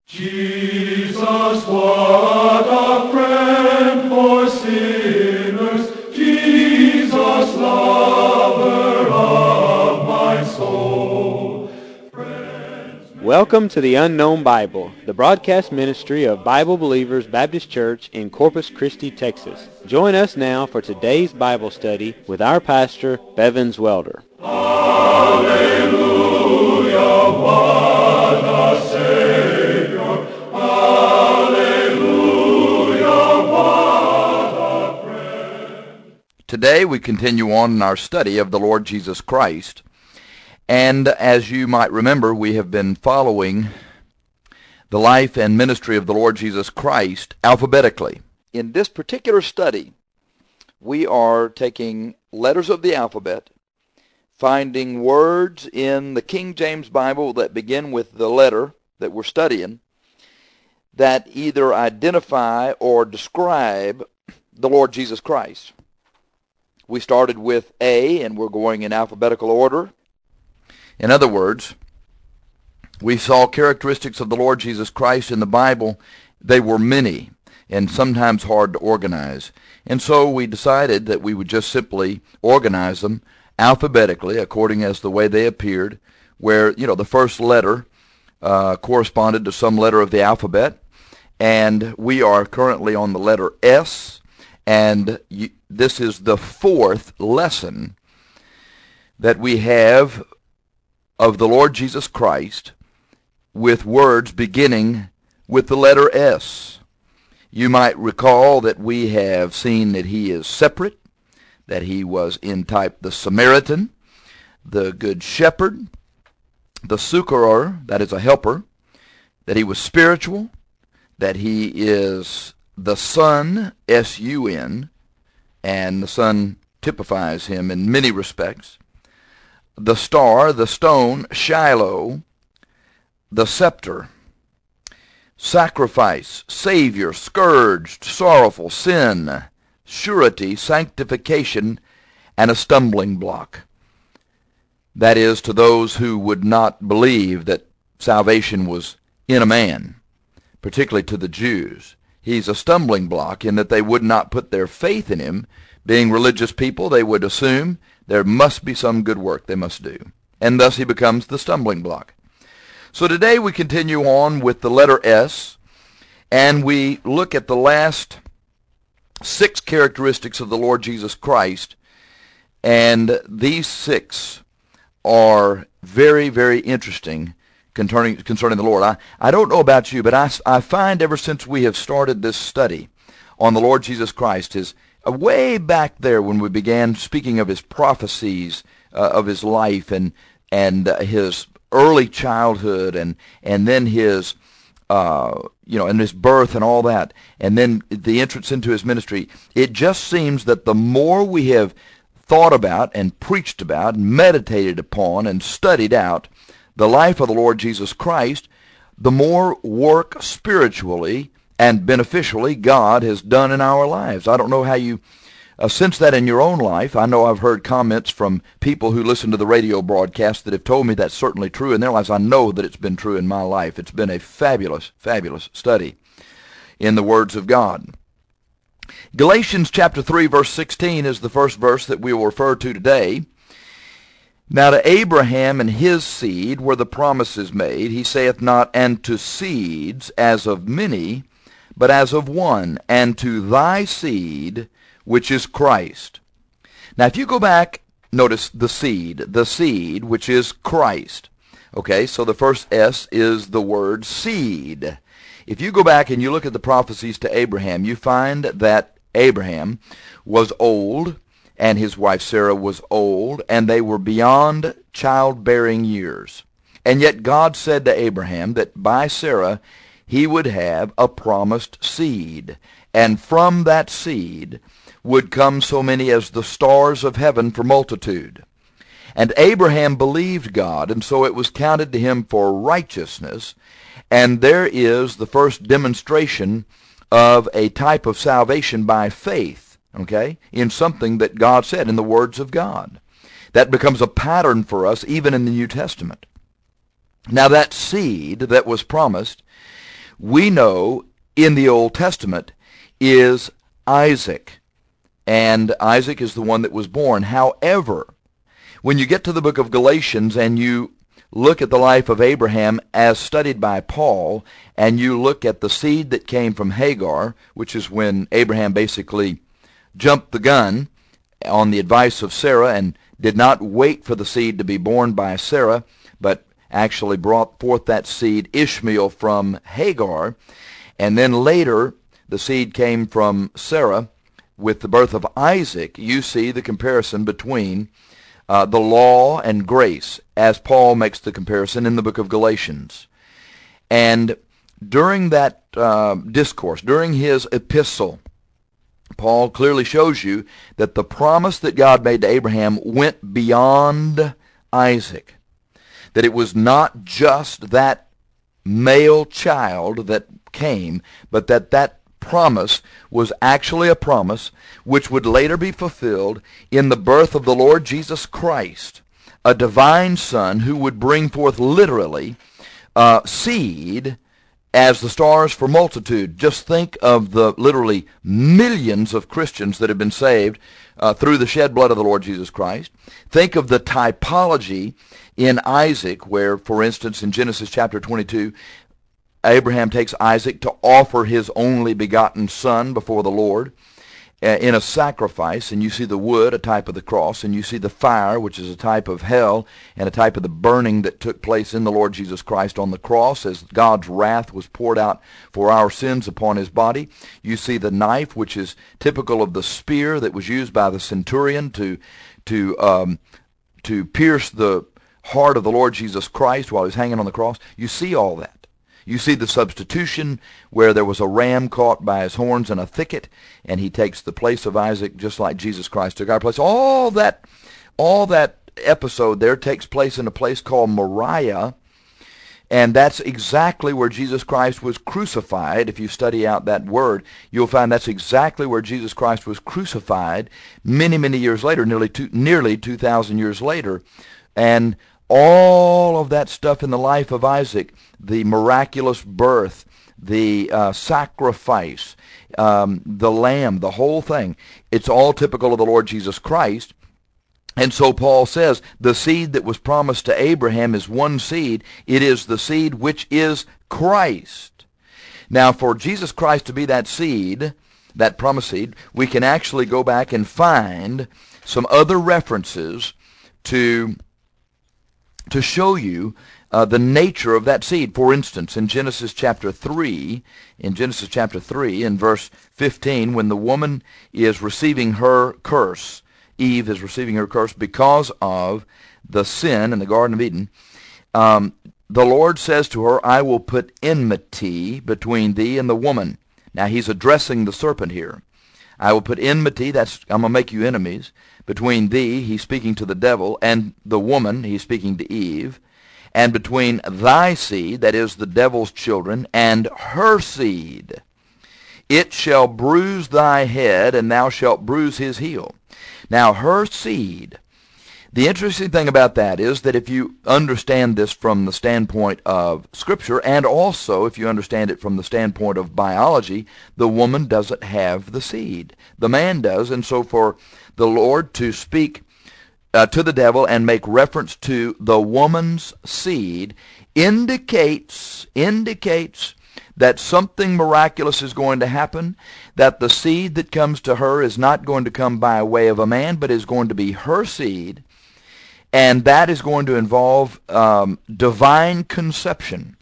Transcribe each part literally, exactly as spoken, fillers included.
Jesus, what a friend for sinners, Jesus, lover of my soul. Friends, Welcome to the Unknown Bible, the broadcast ministry of Bible Believers Baptist Church in Corpus Christi, Texas. Join us now for today's Bible study with our pastor, Bevins Welder. Hallelujah, what a Savior. Hallelujah, what a friend. Today we continue on in our study of the Lord Jesus Christ. And as you might remember, we have been following the life and ministry of the Lord Jesus Christ alphabetically. In this particular study, we are taking letters of the alphabet, finding words in the King James Bible that begin with the letter that we're studying that either identify or describe the Lord Jesus Christ. We started with A, and we're going in alphabetical order. In other words, we saw characteristics of the Lord Jesus Christ in the Bible. They were many and sometimes hard to organize. And so we decided that we would just simply organize them alphabetically according as the way they appeared, where, you know, the first letter uh, corresponded to some letter of the alphabet. And we are currently on the letter S, and you, this is the fourth lesson that we have of the Lord Jesus Christ with words beginning with the letter S. You might recall that we have seen that he is separate, that he was in type the Samaritan, the Good Shepherd, the Succorer, that is a helper, that he was spiritual, that he is the Son, S U N, and the Son typifies him in many respects, the star, the stone, Shiloh, the scepter, sacrifice, Savior, scourged, sorrowful, sin, surety, sanctification, and a stumbling block. That is, to those who would not believe that salvation was in a man, particularly to the Jews. He's a stumbling block in that they would not put their faith in him. Being religious people, they would assume there must be some good work they must do. And thus he becomes the stumbling block. So today we continue on with the letter S, and we look at the last six characteristics of the Lord Jesus Christ, and these six are very, very interesting concerning, concerning the Lord. I, I don't know about you, but I, I find ever since we have started this study on the Lord Jesus Christ, his uh, way back there when we began speaking of his prophecies uh, of his life and and uh, his early childhood and and then his uh, you know and his birth and all that, and then the entrance into his ministry. It just seems that the more we have thought about and preached about and meditated upon and studied out the life of the Lord Jesus Christ, the more work spiritually and beneficially God has done in our lives. I don't know how you uh, sense that in your own life. I know I've heard comments from people who listen to the radio broadcast that have told me that's certainly true in their lives. I know that it's been true in my life. It's been a fabulous, fabulous study in the words of God. Galatians chapter three, verse sixteen is the first verse that we will refer to today. Now to Abraham and his seed were the promises made. He saith not, and to seeds as of many, but as of one, and to thy seed, which is Christ. Now if you go back, notice the seed, the seed, which is Christ. Okay, so the first S is the word seed. If you go back and you look at the prophecies to Abraham, you find that Abraham was old, and his wife Sarah was old, and they were beyond childbearing years. And yet God said to Abraham that by Sarah he would have a promised seed, and from that seed would come so many as the stars of heaven for multitude. And Abraham believed God, and so it was counted to him for righteousness, and there is the first demonstration of a type of salvation by faith, okay, in something that God said in the words of God. That becomes a pattern for us even in the New Testament. Now that seed that was promised we know in the Old Testament is Isaac. And Isaac is the one that was born. However, when you get to the book of Galatians and you look at the life of Abraham as studied by Paul, and you look at the seed that came from Hagar, which is when Abraham basically jumped the gun on the advice of Sarah and did not wait for the seed to be born by Sarah, but actually brought forth that seed, Ishmael, from Hagar. And then later, the seed came from Sarah with the birth of Isaac. You see the comparison between uh, the law and grace, as Paul makes the comparison in the book of Galatians. And during that uh, discourse, during his epistle, Paul clearly shows you that the promise that God made to Abraham went beyond Isaac. That it was not just that male child that came, but that that promise was actually a promise which would later be fulfilled in the birth of the Lord Jesus Christ, a divine Son who would bring forth literally uh, seed as the stars for multitude. Just think of the literally millions of Christians that have been saved uh, through the shed blood of the Lord Jesus Christ. Think of the typology in Isaac, where, for instance, in Genesis chapter twenty-two, Abraham takes Isaac to offer his only begotten son before the Lord uh, in a sacrifice, and you see the wood, a type of the cross, and you see the fire, which is a type of hell, and a type of the burning that took place in the Lord Jesus Christ on the cross as God's wrath was poured out for our sins upon his body. You see the knife, which is typical of the spear that was used by the centurion to to um, to pierce the heart of the Lord Jesus Christ while he was hanging on the cross. You see all that. You see the substitution where there was a ram caught by his horns in a thicket, and he takes the place of Isaac just like Jesus Christ took our place. All that, all that episode there takes place in a place called Moriah, and that's exactly where Jesus Christ was crucified. If you study out that word, you'll find that's exactly where Jesus Christ was crucified many, many years later, nearly two, nearly two thousand years later. And all of that stuff in the life of Isaac, the miraculous birth, the uh, sacrifice, um, the lamb, the whole thing, it's all typical of the Lord Jesus Christ. And so Paul says, the seed that was promised to Abraham is one seed. It is the seed which is Christ. Now, for Jesus Christ to be that seed, that promised seed, we can actually go back and find some other references to to show you uh, the nature of that seed. For instance, in Genesis chapter three, in Genesis chapter three, in verse fifteen, when the woman is receiving her curse, Eve is receiving her curse because of the sin in the Garden of Eden, um, the Lord says to her, I will put enmity between thee and the woman. Now he's addressing the serpent here. I will put enmity, that's, I'm going to make you enemies, between thee, he's speaking to the devil, and the woman, he's speaking to Eve, and between thy seed, that is the devil's children, and her seed. It shall bruise thy head, and thou shalt bruise his heel. Now, her seed, the interesting thing about that is that if you understand this from the standpoint of Scripture, and also if you understand it from the standpoint of biology, the woman doesn't have the seed. The man does, and so for the Lord to speak uh, to the devil and make reference to the woman's seed indicates, indicates that something miraculous is going to happen, that the seed that comes to her is not going to come by way of a man, but is going to be her seed, and that is going to involve um, divine conception.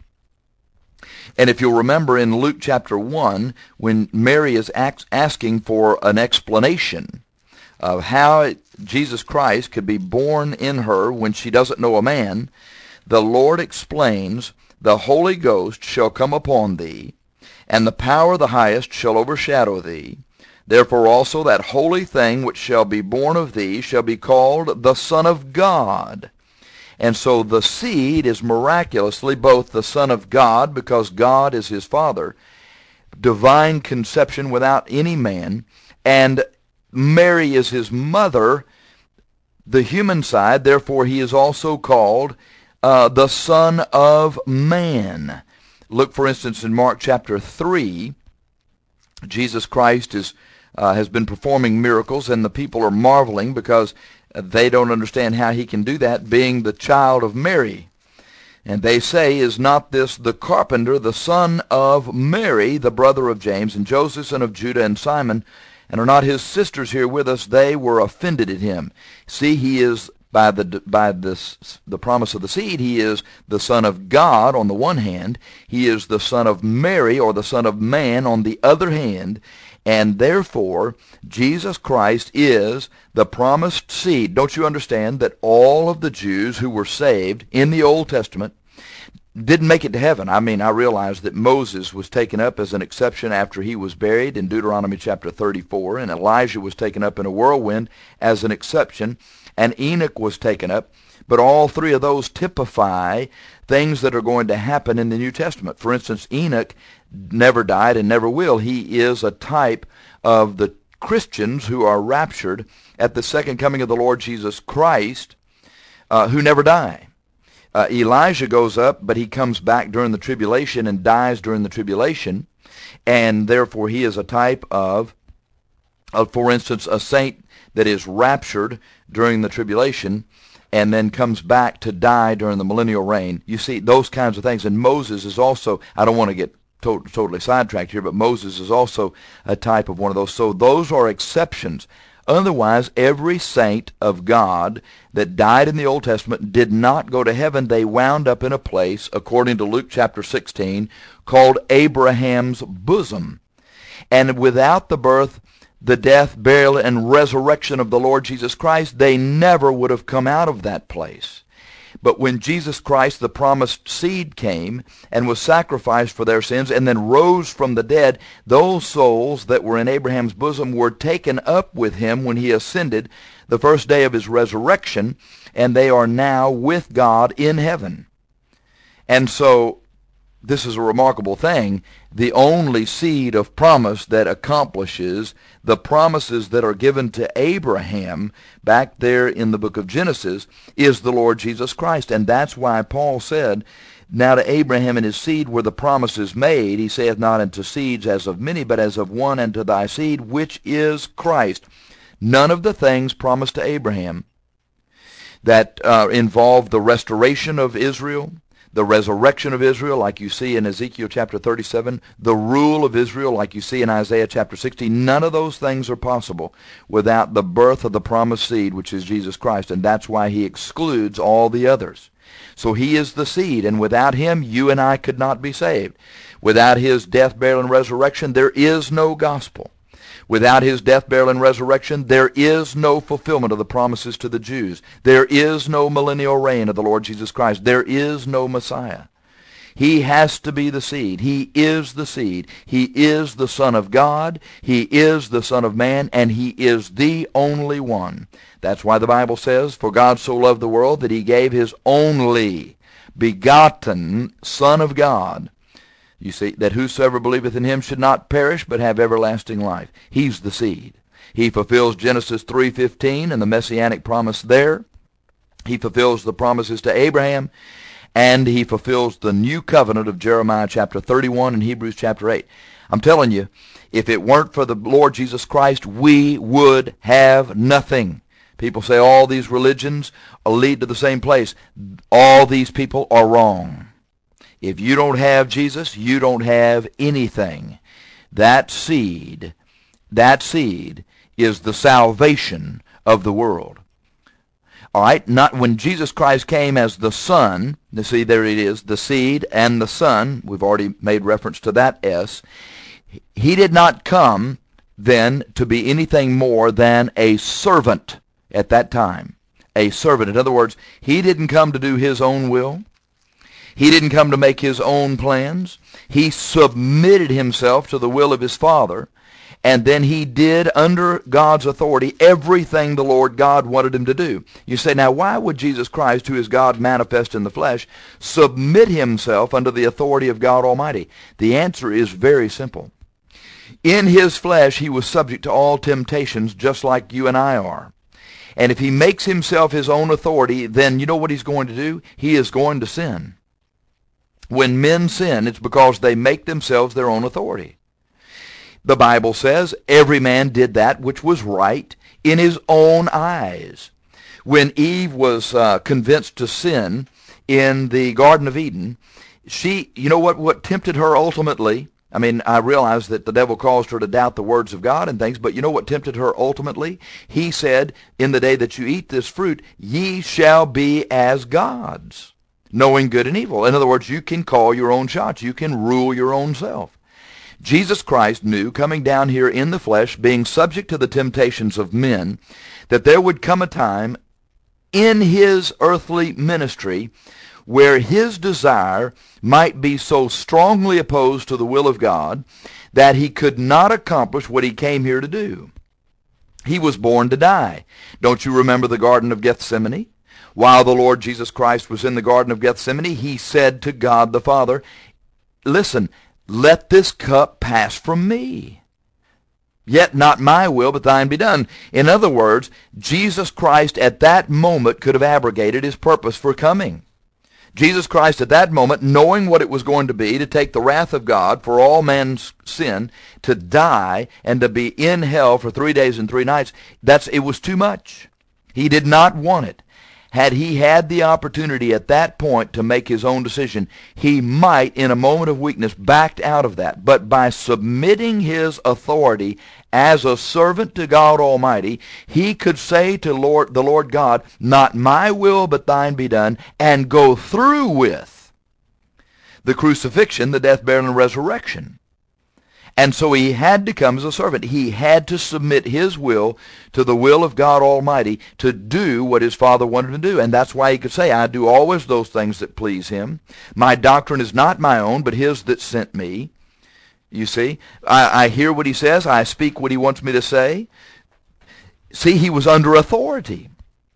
And if you'll remember in Luke chapter one, when Mary is ax- asking for an explanation of how it, Jesus Christ could be born in her when she doesn't know a man, the Lord explains, the Holy Ghost shall come upon thee, and the power of the highest shall overshadow thee. Therefore also that holy thing which shall be born of thee shall be called the Son of God. And so the seed is miraculously both the Son of God, because God is his Father, divine conception without any man, and Mary is his mother, the human side. Therefore he is also called uh, the Son of Man. Look, for instance, in Mark chapter three, Jesus Christ is uh, has been performing miracles, and the people are marveling because they don't understand how he can do that, being the child of Mary. And they say, is not this the carpenter, the son of Mary, the brother of James and Joseph, and of Judah and Simon? And are not his sisters here with us? They were offended at him. See, he is, by the by this the promise of the seed, he is the Son of God on the one hand. He is the Son of Mary, or the Son of Man, on the other hand. And therefore, Jesus Christ is the promised seed. Don't you understand that all of the Jews who were saved in the Old Testament didn't make it to heaven? I mean, I realize that Moses was taken up as an exception after he was buried in Deuteronomy chapter thirty-four, and Elijah was taken up in a whirlwind as an exception, and Enoch was taken up. But all three of those typify things that are going to happen in the New Testament. For instance, Enoch never died and never will. He is a type of the Christians who are raptured at the second coming of the Lord Jesus Christ, uh, who never die. Uh, Elijah goes up, but he comes back during the tribulation and dies during the tribulation, and therefore he is a type of, of, for instance, a saint that is raptured during the tribulation and then comes back to die during the millennial reign. You see, those kinds of things. And Moses is also, I don't want to get to- totally sidetracked here, but Moses is also a type of one of those. So those are exceptions. Otherwise, every saint of God that died in the Old Testament did not go to heaven. They wound up in a place, according to Luke chapter sixteen, called Abraham's bosom. And without the birth, the death, burial, and resurrection of the Lord Jesus Christ, they never would have come out of that place. But when Jesus Christ, the promised seed, came and was sacrificed for their sins and then rose from the dead, those souls that were in Abraham's bosom were taken up with him when he ascended the first day of his resurrection, and they are now with God in heaven. And so this is a remarkable thing. The only seed of promise that accomplishes the promises that are given to Abraham back there in the book of Genesis is the Lord Jesus Christ. And that's why Paul said, now to Abraham and his seed were the promises made. He saith not unto seeds as of many, but as of one, and to thy seed, which is Christ. None of the things promised to Abraham that uh, involved the restoration of Israel, the resurrection of Israel, like you see in Ezekiel chapter thirty-seven, the rule of Israel, like you see in Isaiah chapter sixty, none of those things are possible without the birth of the promised seed, which is Jesus Christ, and that's why he excludes all the others. So he is the seed, and without him, you and I could not be saved. Without his death, burial, and resurrection, there is no gospel. Without his death, burial, and resurrection, there is no fulfillment of the promises to the Jews. There is no millennial reign of the Lord Jesus Christ. There is no Messiah. He has to be the seed. He is the seed. He is the Son of God. He is the Son of Man, and he is the only one. That's why the Bible says, for God so loved the world that he gave his only begotten Son of God, you see, that whosoever believeth in him should not perish, but have everlasting life. He's the seed. He fulfills Genesis three fifteen and the messianic promise there. He fulfills the promises to Abraham, and he fulfills the new covenant of Jeremiah chapter thirty-one and Hebrews chapter eight. I'm telling you, if it weren't for the Lord Jesus Christ, we would have nothing. People say all these religions lead to the same place. All these people are wrong. If you don't have Jesus, you don't have anything. That seed, that seed is the salvation of the world. All right, not when Jesus Christ came as the Son, you see there it is, the seed and the Son, we've already made reference to that S. He did not come then to be anything more than a servant at that time. A servant. In other words, he didn't come to do his own will. He didn't come to make his own plans. He submitted himself to the will of his Father, and then he did, under God's authority, everything the Lord God wanted him to do. You say, now why would Jesus Christ, who is God manifest in the flesh, submit himself under the authority of God Almighty? The answer is very simple. In his flesh, he was subject to all temptations, just like you and I are. And if he makes himself his own authority, then you know what he's going to do? He is going to sin. When men sin, it's because they make themselves their own authority. The Bible says every man did that which was right in his own eyes. When Eve was uh, convinced to sin in the Garden of Eden, she, you know what, what tempted her ultimately? I mean, I realize that the devil caused her to doubt the words of God and things, but you know what tempted her ultimately? He said, in the day that you eat this fruit, ye shall be as gods, knowing good and evil. In other words, you can call your own shots. You can rule your own self. Jesus Christ knew, coming down here in the flesh, being subject to the temptations of men, that there would come a time in his earthly ministry where his desire might be so strongly opposed to the will of God that he could not accomplish what he came here to do. He was born to die. Don't you remember the Garden of Gethsemane? While the Lord Jesus Christ was in the Garden of Gethsemane, he said to God the Father, listen, let this cup pass from me. Yet not my will, but thine be done. In other words, Jesus Christ at that moment could have abrogated his purpose for coming. Jesus Christ at that moment, knowing what it was going to be, to take the wrath of God for all man's sin, to die, and to be in hell for three days and three nights, that's it was too much. He did not want it. Had he had the opportunity at that point to make his own decision, he might, in a moment of weakness, backed out of that. But by submitting his authority as a servant to God Almighty, he could say to Lord, the Lord God, not my will, but thine be done, and go through with the crucifixion, the death, burial, and resurrection. And so he had to come as a servant. He had to submit his will to the will of God Almighty to do what his Father wanted him to do. And that's why he could say, I do always those things that please him. My doctrine is not my own, but his that sent me. You see, I, I hear what he says. I speak what he wants me to say. See, he was under authority.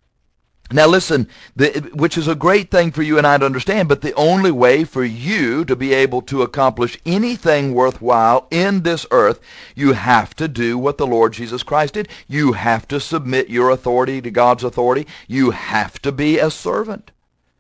Now listen, the, which is a great thing for you and I to understand, but the only way for you to be able to accomplish anything worthwhile in this earth, you have to do what the Lord Jesus Christ did. You have to submit your authority to God's authority. You have to be a servant.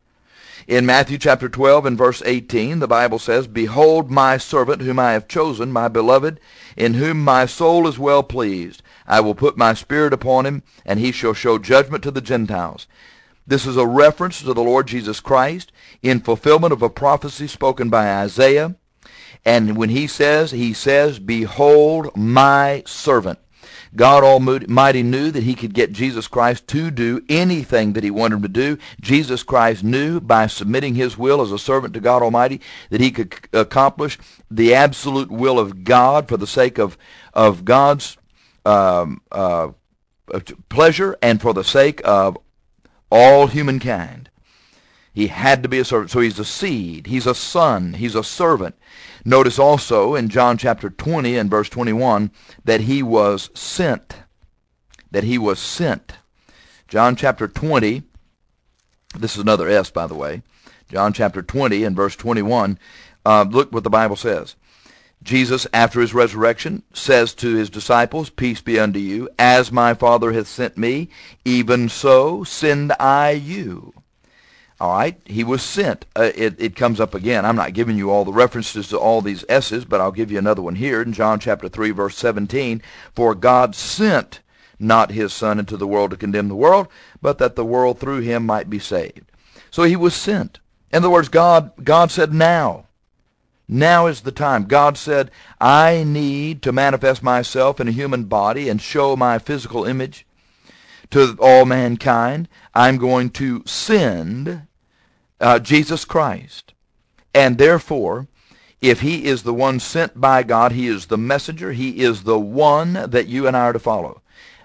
In Matthew chapter twelve and verse eighteen, the Bible says, Behold my servant whom I have chosen, my beloved, in whom my soul is well pleased. I will put my spirit upon him, and he shall show judgment to the Gentiles. This is a reference to the Lord Jesus Christ in fulfillment of a prophecy spoken by Isaiah. And when he says, he says, Behold my servant. God Almighty knew that he could get Jesus Christ to do anything that he wanted him to do. Jesus Christ knew by submitting his will as a servant to God Almighty that he could accomplish the absolute will of God for the sake of, of God's um, uh, pleasure and for the sake of all humankind. He had to be a servant. So he's a seed. He's a son. He's a servant. Notice also in John chapter twenty and verse twenty-one that he was sent. That he was sent. John chapter twenty, this is another S, by the way. John chapter twenty and verse twenty-one, uh, look what the Bible says. Jesus, after his resurrection, says to his disciples, Peace be unto you. As my Father hath sent me, even so send I you. All right, he was sent. Uh, it, it comes up again. I'm not giving you all the references to all these S's, but I'll give you another one here in John chapter three, verse seventeen. For God sent not his Son into the world to condemn the world, but that the world through him might be saved. So he was sent. In other words, God, God said now. Now is the time. God said, I need to manifest myself in a human body and show my physical image to all mankind. I'm going to send uh, Jesus Christ. And therefore, if he is the one sent by God, he is the messenger, he is the one that you and I are to follow.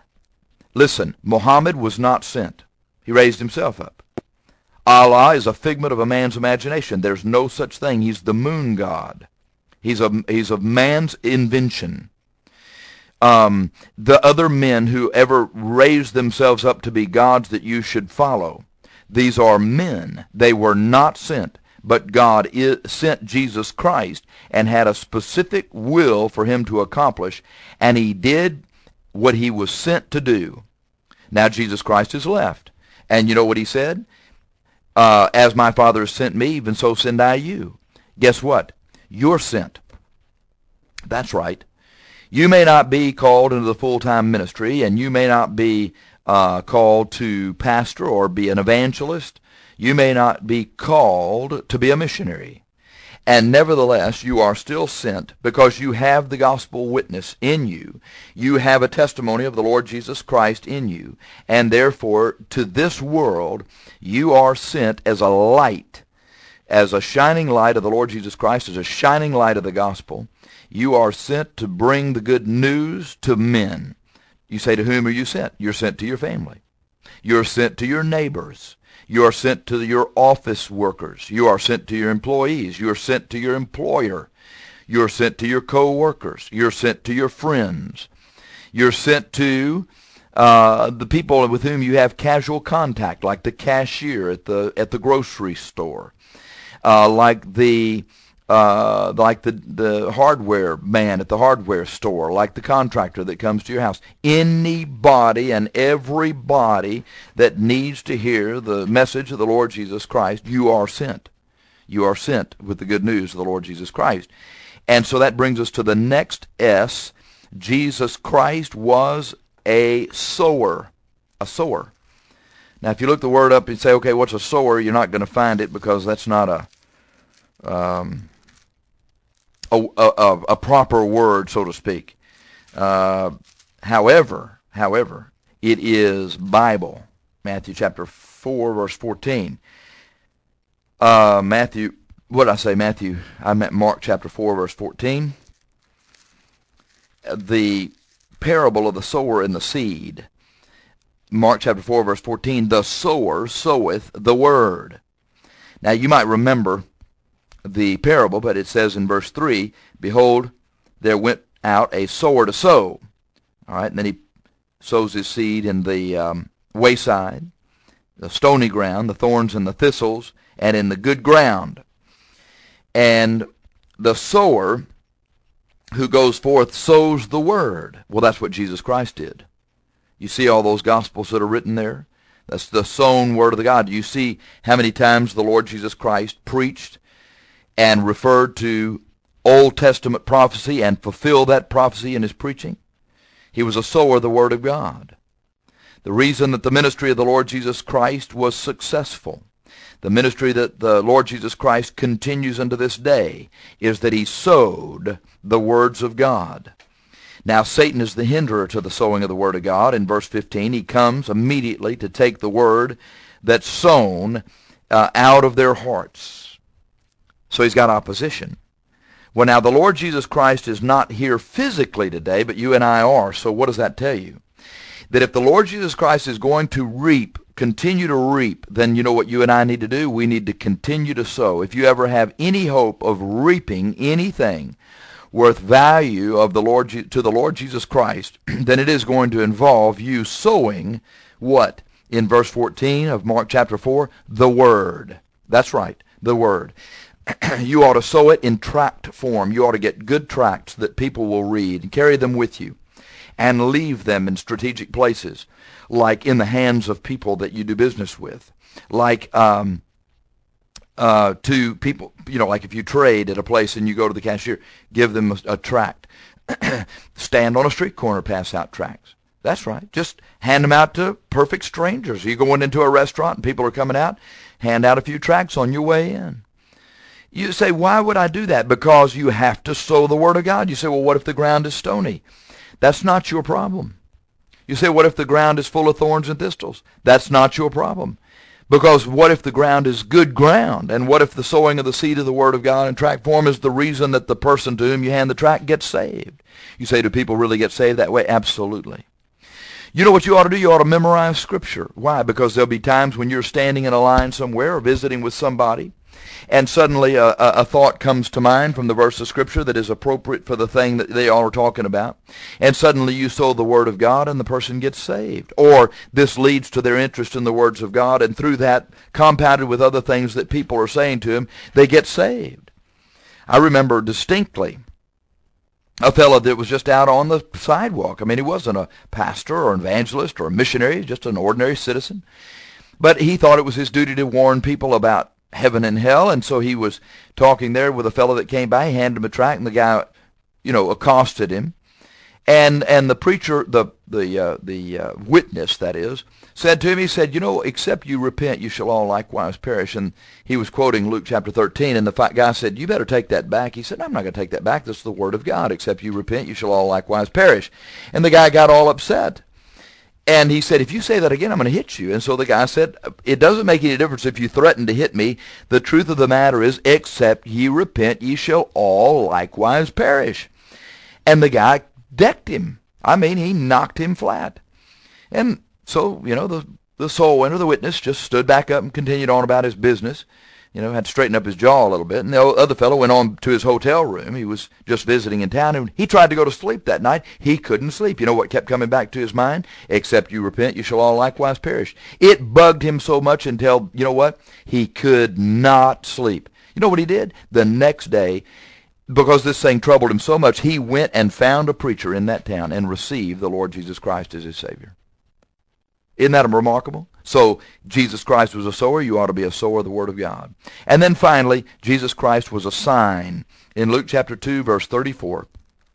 Listen, Muhammad was not sent. He raised himself up. Allah is a figment of a man's imagination. There's no such thing. He's the moon god. He's a, he's of man's invention. Um, the other men who ever raised themselves up to be gods that you should follow, these are men. They were not sent, but God is, sent Jesus Christ and had a specific will for him to accomplish, and he did what he was sent to do. Now Jesus Christ is left. And you know what he said? Uh, as my Father has sent me, even so send I you. guess what? You're sent. That's right. You may not be called into the full-time ministry, and you may not be uh, called to pastor or be an evangelist. You may not be called to be a missionary. And nevertheless, you are still sent because you have the gospel witness in you. You have a testimony of the Lord Jesus Christ in you. And therefore, to this world, you are sent as a light, as a shining light of the Lord Jesus Christ, as a shining light of the gospel. You are sent to bring the good news to men. You say, to whom are you sent? You're sent to your family. You're sent to your neighbors. You are sent to your office workers. You are sent to your employees. You are sent to your employer. You are sent to your co-workers. You're sent to your friends. You're sent to uh, the people with whom you have casual contact, like the cashier at the at the grocery store, uh, like the uh, like the the hardware man at the hardware store, like the contractor that comes to your house. Anybody and everybody that needs to hear the message of the Lord Jesus Christ, you are sent. You are sent with the good news of the Lord Jesus Christ. And so that brings us to the next S. Jesus Christ was a sower. A sower. Now, if you look the word up and say, okay, what's a sower? You're not going to find it because that's not a um, a, a, a proper word, so to speak. Uh, however, however, it is Bible. Matthew chapter four, verse fourteen. Uh, Matthew, what did I say, Matthew? I meant Mark chapter four, verse fourteen. The parable of the sower and the seed. Mark chapter four, verse fourteen, the sower soweth the word. Now, you might remember the parable, but it says in verse three, behold, there went out a sower to sow. All right, and then he sows his seed in the um, wayside, the stony ground, the thorns and the thistles, and in the good ground. And the sower who goes forth sows the word. Well, that's what Jesus Christ did. You see all those gospels that are written there? That's the sown word of the God. You see how many times the Lord Jesus Christ preached and referred to Old Testament prophecy and fulfilled that prophecy in his preaching? He was a sower of the word of God. The reason that the ministry of the Lord Jesus Christ was successful, the ministry that the Lord Jesus Christ continues unto this day, is that he sowed the words of God. Now, Satan is the hinderer to the sowing of the word of God. In verse fifteen, he comes immediately to take the word that's sown uh, out of their hearts. So he's got opposition. Well, now, the Lord Jesus Christ is not here physically today, but you and I are. So what does that tell you? That if the Lord Jesus Christ is going to reap, continue to reap, then you know what you and I need to do? We need to continue to sow. If you ever have any hope of reaping anything worth value of the Lord to the Lord Jesus Christ, then it is going to involve you sowing what? In verse fourteen of Mark chapter four, the Word. That's right, the Word. You ought to sow it in tract form. You ought to get good tracts that people will read and carry them with you and leave them in strategic places, like in the hands of people that you do business with, like um, uh, to people, you know, like if you trade at a place and you go to the cashier, give them a, a tract. Stand on a street corner, pass out tracts. That's right. Just hand them out to perfect strangers. You're going into a restaurant and people are coming out, hand out a few tracts on your way in. You say, why would I do that? Because you have to sow the word of God. You say, well, what if the ground is stony? That's not your problem. You say, what if the ground is full of thorns and thistles? That's not your problem. Because what if the ground is good ground? And what if the sowing of the seed of the word of God in tract form is the reason that the person to whom you hand the tract gets saved? You say, do people really get saved that way? Absolutely. You know what you ought to do? You ought to memorize Scripture. Why? Because there'll be times when you're standing in a line somewhere or visiting with somebody, and suddenly a, a, a thought comes to mind from the verse of Scripture that is appropriate for the thing that they all are talking about. And suddenly you sow the Word of God and the person gets saved. Or this leads to their interest in the words of God, and through that, compounded with other things that people are saying to them, they get saved. I remember distinctly a fellow that was just out on the sidewalk. I mean, he wasn't a pastor or an evangelist or a missionary, just an ordinary citizen. But he thought it was his duty to warn people about heaven and hell, and so he was talking there with a fellow that came by. He handed him a tract, and the guy, you know, accosted him. And and the preacher, the the uh, the uh, witness, that is, said to him, he said, you know, except you repent, you shall all likewise perish. And he was quoting Luke chapter thirteen, and the guy said, you better take that back. He said, I'm not going to take that back. This is the word of God. Except you repent, you shall all likewise perish. And the guy got all upset. And he said, if you say that again, I'm going to hit you. And so the guy said, it doesn't make any difference if you threaten to hit me. The truth of the matter is, except ye repent, ye shall all likewise perish. And the guy decked him. I mean, he knocked him flat. And so, you know, the, the soul winner, the witness, just stood back up and continued on about his business. You know, had to straighten up his jaw a little bit. And the other fellow went on to his hotel room. He was just visiting in town, and he tried to go to sleep that night. He couldn't sleep. You know what kept coming back to his mind? Except you repent, you shall all likewise perish. It bugged him so much until, you know what? He could not sleep. You know what he did? The next day, because this thing troubled him so much, he went and found a preacher in that town and received the Lord Jesus Christ as his Savior. Isn't that remarkable? So Jesus Christ was a sower. You ought to be a sower of the Word of God. And then finally, Jesus Christ was a sign. In Luke chapter two, verse thirty-four,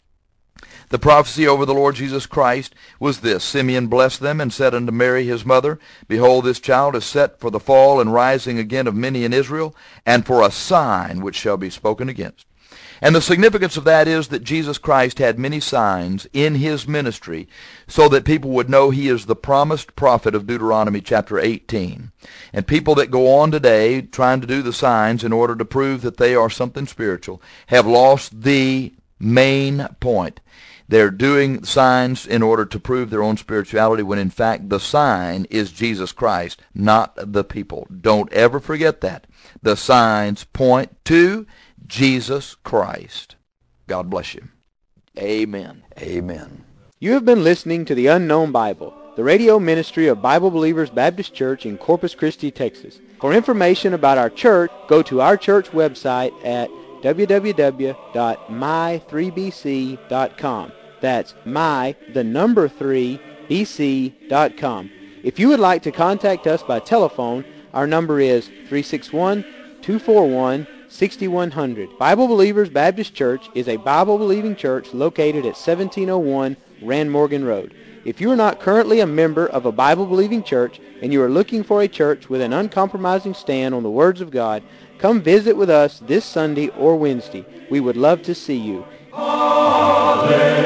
the prophecy over the Lord Jesus Christ was this: Simeon blessed them and said unto Mary his mother, behold, this child is set for the fall and rising again of many in Israel, and for a sign which shall be spoken against. And the significance of that is that Jesus Christ had many signs in his ministry so that people would know he is the promised prophet of Deuteronomy chapter eighteen. And people that go on today trying to do the signs in order to prove that they are something spiritual have lost the main point. They're doing signs in order to prove their own spirituality when in fact the sign is Jesus Christ, not the people. Don't ever forget that. The signs point to Jesus Christ. God bless you. Amen. Amen. You have been listening to The Unknown Bible, the radio ministry of Bible Believers Baptist Church in Corpus Christi, Texas. For information about our church, go to our church website at w w w dot my three b c dot com. That's my, the number three, b c dot com. If you would like to contact us by telephone, our number is three six one, two four one, six one zero zero. Bible Believers Baptist Church is a Bible-believing church located at seventeen oh one Rand Morgan Road. If you are not currently a member of a Bible-believing church and you are looking for a church with an uncompromising stand on the words of God, come visit with us this Sunday or Wednesday. We would love to see you. Hallelujah.